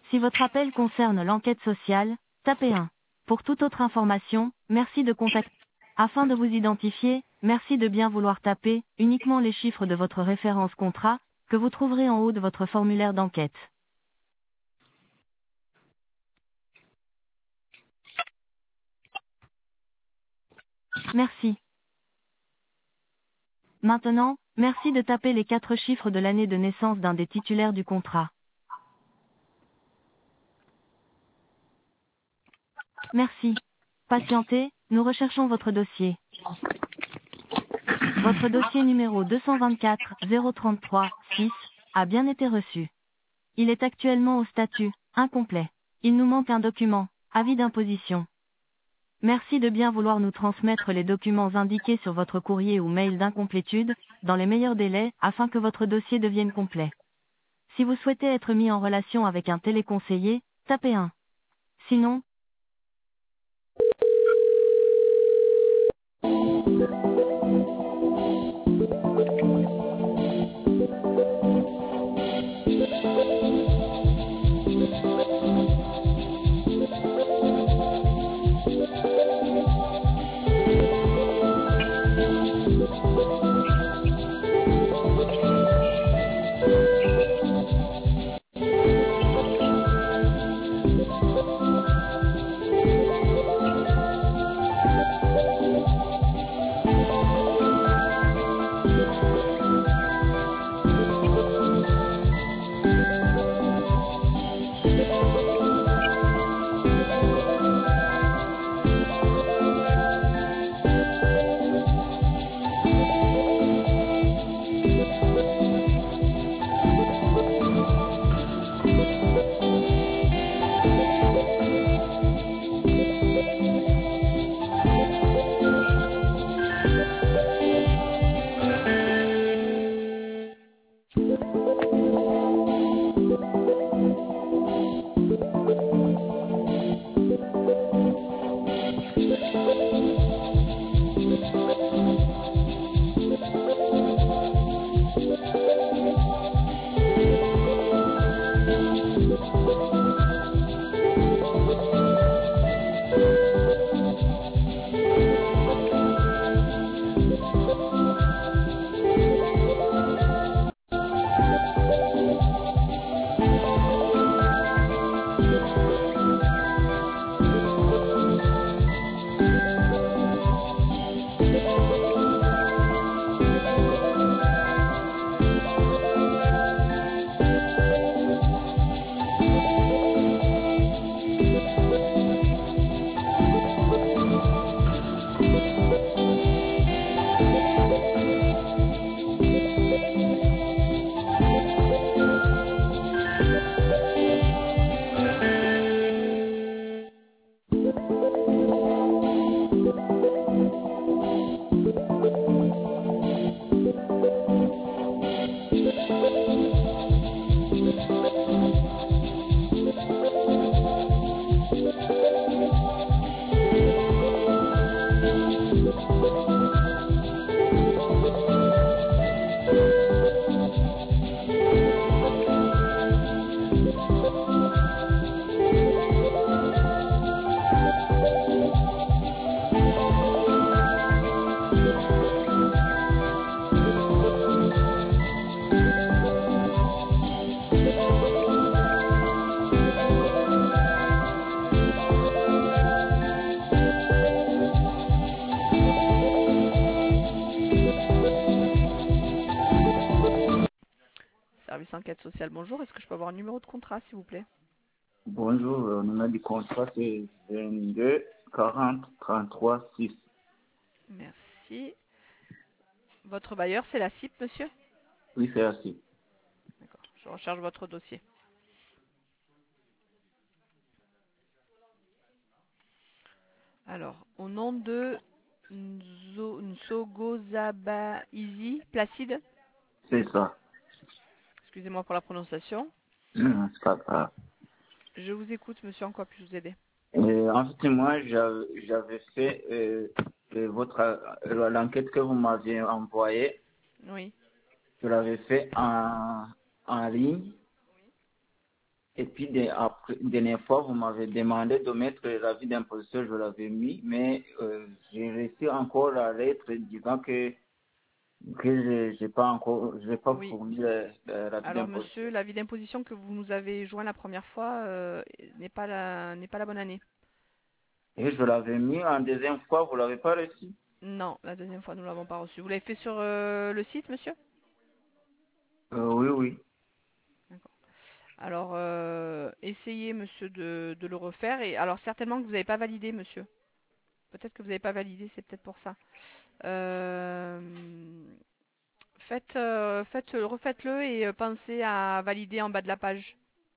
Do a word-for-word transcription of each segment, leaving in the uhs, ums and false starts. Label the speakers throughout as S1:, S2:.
S1: Si votre appel concerne l'enquête sociale, tapez un. Pour toute autre information, merci de contacter. Afin de vous identifier, merci de bien vouloir taper uniquement les chiffres de votre référence contrat, que vous trouverez en haut de votre formulaire d'enquête. Merci. Maintenant, merci de taper les quatre chiffres de l'année de naissance d'un des titulaires du contrat. Merci. Patientez, nous recherchons votre dossier. Votre dossier numéro deux cent vingt-quatre zéro trente-trois six a bien été reçu. Il est actuellement au statut incomplet. Il nous manque un document, avis d'imposition. Merci de bien vouloir nous transmettre les documents indiqués sur votre courrier ou mail d'incomplétude, dans les meilleurs délais, afin que votre dossier devienne complet. Si vous souhaitez être mis en relation avec un téléconseiller, tapez un. Sinon,
S2: Service enquête sociale, bonjour. Est-ce que je peux avoir un numéro de contrat, s'il vous plaît?
S3: Bonjour, le numéro du contrat c'est vingt-deux quarante trente-trois six.
S2: Merci. Votre bailleur, c'est la C I P, monsieur?
S3: Oui, c'est ainsi.
S2: D'accord, je recherche votre dossier. Alors, au nom de Nzo- Nsogozaba Izi, Placide,
S3: C'est ça.
S2: excusez-moi pour la prononciation.
S3: Non, c'est pas grave.
S2: Je vous écoute, monsieur, en quoi puis-je vous aider?
S3: Euh, en fait, moi, j'avais j'avais fait euh, euh, votre euh, l'enquête que vous m'aviez envoyée.
S2: Oui.
S3: Je l'avais fait en, en ligne. Et puis, des- après, dernière fois, vous m'avez demandé de mettre l'avis d'imposition, je l'avais mis, mais euh, j'ai reçu encore la lettre disant que, que je n'ai pas encore, j'ai pas
S2: Oui.
S3: fourni le- le- l'avis
S2: Alors,
S3: d'imposition.
S2: monsieur, l'avis d'imposition que vous nous avez joint la première fois euh, n'est pas la n'est pas la bonne année.
S3: Et je l'avais mis en deuxième fois, vous l'avez pas reçu?
S2: Non, la deuxième fois, nous l'avons pas reçu. Vous l'avez fait sur euh, le site, monsieur?
S3: Euh, oui, oui.
S2: D'accord. Alors, euh, essayez, monsieur, de, de le refaire. Et alors, certainement que vous n'avez pas validé, monsieur. Peut-être que vous n'avez pas validé, c'est peut-être pour ça. Euh, faites, euh, faites, refaites-le et euh, pensez à valider en bas de la page.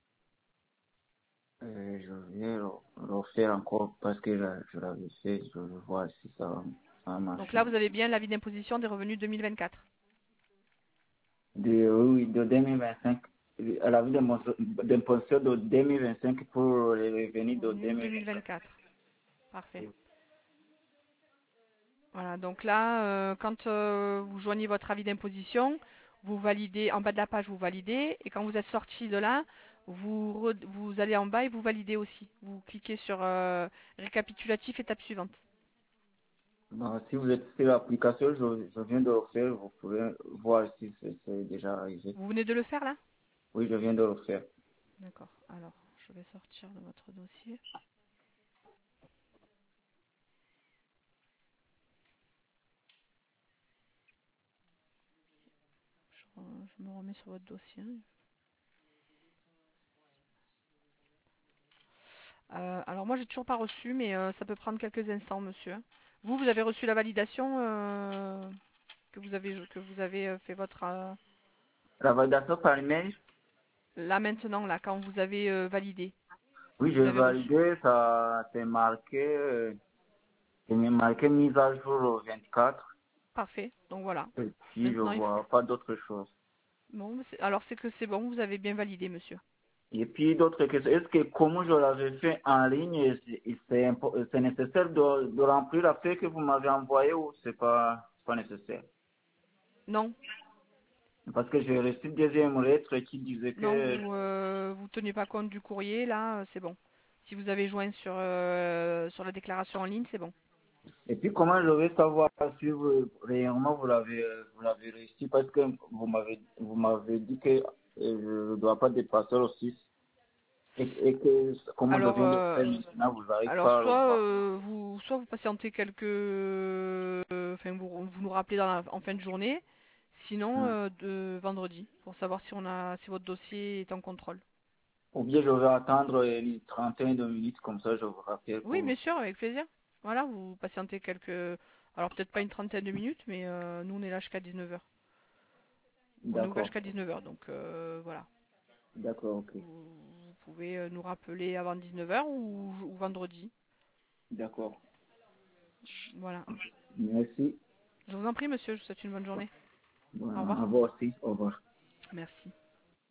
S3: Euh, je vais le le refaire encore parce que là, je l'avais fait, je vais voir si ça, ça a
S2: Donc
S3: marché.
S2: là, vous avez bien l'avis d'imposition des revenus deux mille vingt-quatre.
S3: De, oui, de deux mille vingt-cinq, à la vie d'imposition de deux mille vingt-cinq pour les revenus de
S2: Revenus
S3: deux mille vingt-quatre.
S2: deux mille vingt-quatre. Parfait. Voilà, donc là, euh, quand euh, vous joignez votre avis d'imposition, vous validez, en bas de la page, vous validez, et quand vous êtes sorti de là, vous, re- vous allez en bas et vous validez aussi. Vous cliquez sur euh, récapitulatif, étape suivante.
S3: Bon, si vous êtes sur l'application, je, je viens de le faire, vous pouvez voir si c'est c'est déjà arrivé.
S2: Vous venez de le faire là?
S3: Oui, je viens de le faire.
S2: D'accord, alors je vais sortir de votre dossier. Je, re- je me remets sur votre dossier. Euh, alors moi j'ai toujours pas reçu, mais euh, ça peut prendre quelques instants, monsieur. Vous, vous avez reçu la validation euh, que vous avez que vous avez euh, fait votre euh,
S3: La validation par email,
S2: là maintenant là quand vous avez euh, validé,
S3: oui,
S2: vous
S3: j'ai
S2: avez reçu.
S3: validé, ça c'est marqué, euh, c'est marqué mise à jour le vingt-quatre,
S2: Parfait. Donc voilà.
S3: et puis je
S2: Maintenant il faut.
S3: vois pas d'autre chose.
S2: Bon, c'est- alors c'est que c'est bon, vous avez bien validé, monsieur.
S3: Et puis d'autres questions. Est-ce que comme je l'avais fait en ligne, c'est c'est impo- c'est nécessaire de, de remplir la feuille que vous m'avez envoyée ou c'est pas, c'est pas nécessaire?
S2: Non,
S3: Parce que j'ai reçu une deuxième lettre qui disait
S2: non,
S3: que...
S2: vous euh, vous tenez pas compte du courrier là, euh, c'est bon. Si vous avez joint sur euh, sur la déclaration en ligne, c'est bon.
S3: Et puis comment je vais savoir si vous, réellement vous l'avez vous l'avez réussi parce que vous m'avez vous m'avez dit que euh, je ne dois pas dépasser le six et, et que comment je
S2: Alors
S3: viens de
S2: euh,
S3: faire maintenant, vous n'arrivez
S2: alors
S3: pas à le
S2: soit
S3: voir.
S2: euh, vous soit vous patientez quelques euh, enfin vous, vous nous rappelez dans la- en fin de journée, sinon
S3: Hmm.
S2: euh, de vendredi pour savoir si on a si votre dossier est en contrôle.
S3: Ou bien je vais attendre euh, une trentaine de minutes comme ça je vous rappelle
S2: Oui,
S3: pour...
S2: bien sûr, avec plaisir. Voilà, vous patientez quelques alors peut-être pas une trentaine de minutes, mais euh, nous on est là jusqu'à dix-neuf heures. On est ouvert
S3: D'accord,
S2: jusqu'à dix-neuf heures, donc euh, voilà.
S3: d'accord, ok.
S2: Vous, vous pouvez euh, nous rappeler avant dix-neuf heures ou, ou vendredi.
S3: D'accord.
S2: Voilà.
S3: Merci.
S2: Je vous en prie, monsieur, je vous souhaite une bonne journée.
S3: Bon,
S2: Au revoir.
S3: à vous aussi. Au revoir.
S2: Merci.